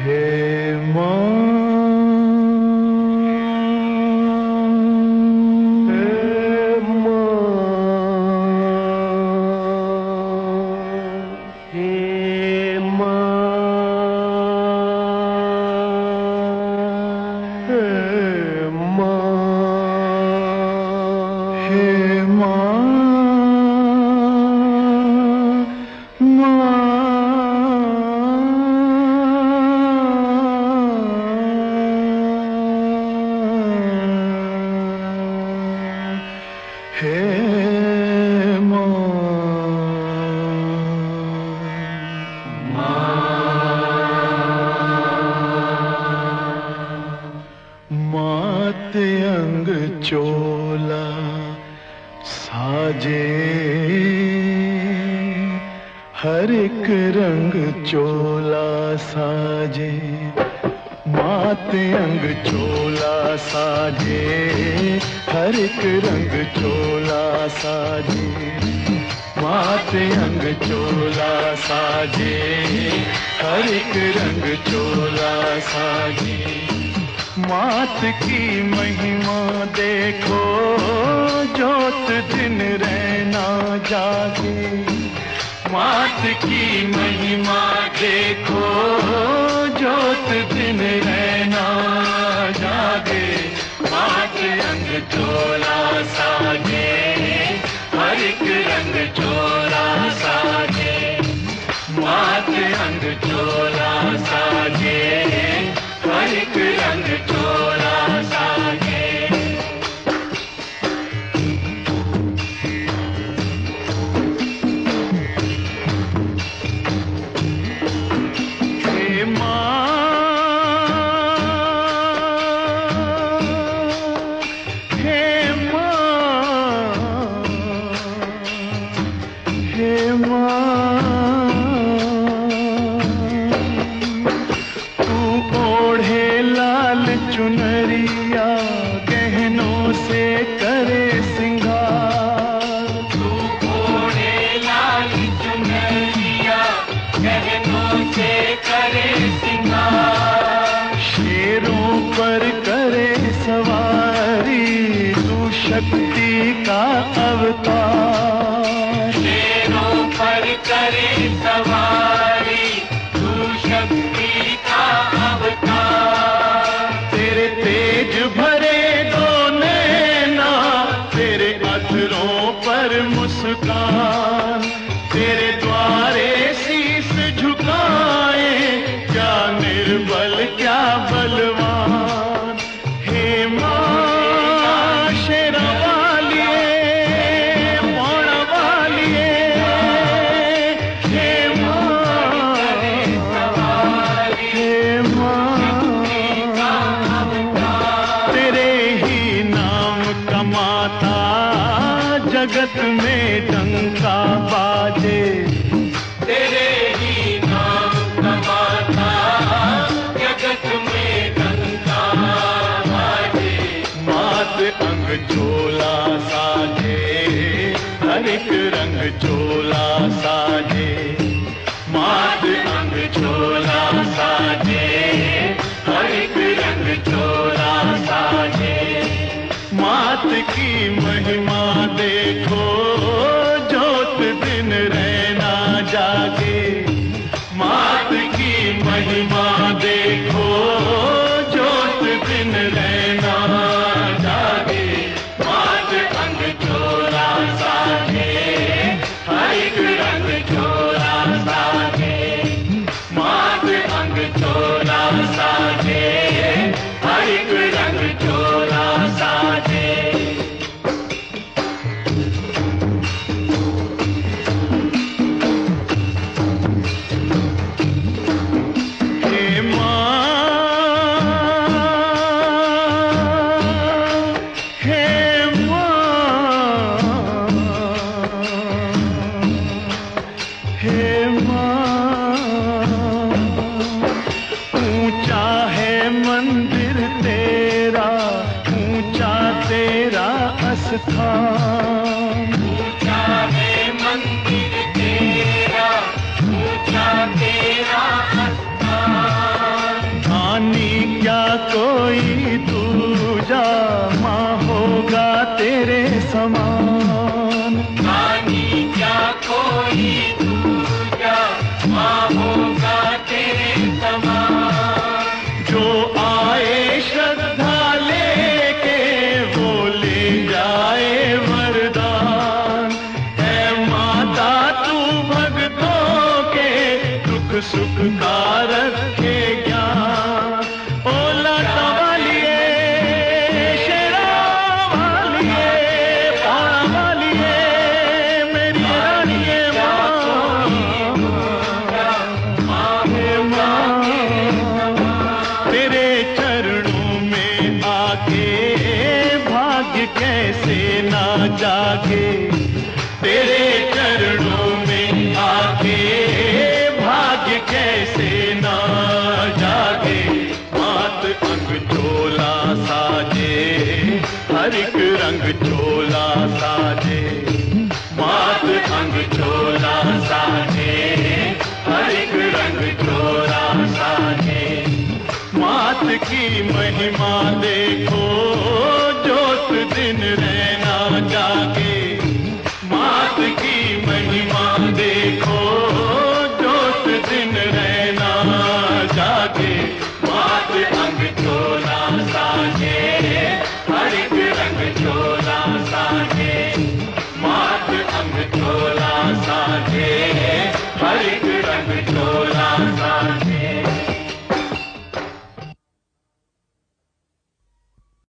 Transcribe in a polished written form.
हे माँ, हे माँ, हे माँ, हे माँ, हे माँ, माँ। हे माँ, मात अंग चोला साजे, हर एक रंग चोला साजे। मात अंग चोला साजे, हर एक रंग चोला साजे। मात अंग चोला साजे, हर एक रंग चोला साजे। मात की महिमा देखो, जोत दिन रहना जागे। मात की महिमा देखो, जोत दिन रहना जागे। मात अंग चोला साजे, हर एक रंग चोला साजे। मात अंग चोला साजे, हर एक रंग चोला साजे। हे माँ, हे माँ, हे माँ, तू ओढ़े लाल चुनरिया, गहनों से करे सिंगार। तू ओढ़े लाल चुनरिया, गहनों से करे सिंगार। शेरों पर करे सवारी, तू शक्ति का अवतार। शेरों पर करे सवारी, तू शक्ति का अवतार। तेरे तेज भरे दो नैना, तेरे अधरों पर मुस्कान। तेरे द्वारे शीस झुकाए, क्या निर्बल क्या बलवान। हे माँ शेरा वालिए, मोड़ वालिए। हे माँ, हे माँ, तेरे ही नाम कमाता जगत में डंका बाजे। तेरे ही नाम कमाता जगत में डंका बाजे। मात अंग चोला साजे, हर एक रंग चोला साजे। मात अंग चोला साजे, हर एक रंग चोला साजे। मात की महिमा देखो, जोत दिन रहना जागे। मात की महिमा देखो, जोत दिन रहना जागे। मात अंग चोला साजे, हर एक रंग चोला साजे। मात अंग चोला साजे, हर एक रंग चोला साजे। हे माँ, हे माँ, हे माँ, ऊंचा है मंदिर तेरा, ऊंचा तेरा स्थान। ऊंचा है मंदिर तेरा, ऊंचा तेरा स्थान। समान। रानी क्या कोई दूजा माँ होगा तेरे समान। जो आए श्रद्धा लेके वो ले जाए वरदान। है माता तू भक्तों के दुख सुख का रखे ज्ञान। ओ लाटा वालिए, शेरा वालिए, पारा वालिए, मेरी रानिए माँ, तेरे चरणों में आके भाग्य कैसे ना जागे। तेरे चरणों में आके भाग्य कैसे ना जागे। मात अंग चोला साजे, हर एक रंग चोला साजे। मात अंग चोला साजे, हर एक रंग चोला साजे। मात की महिमा देखो, जोत दिन रहे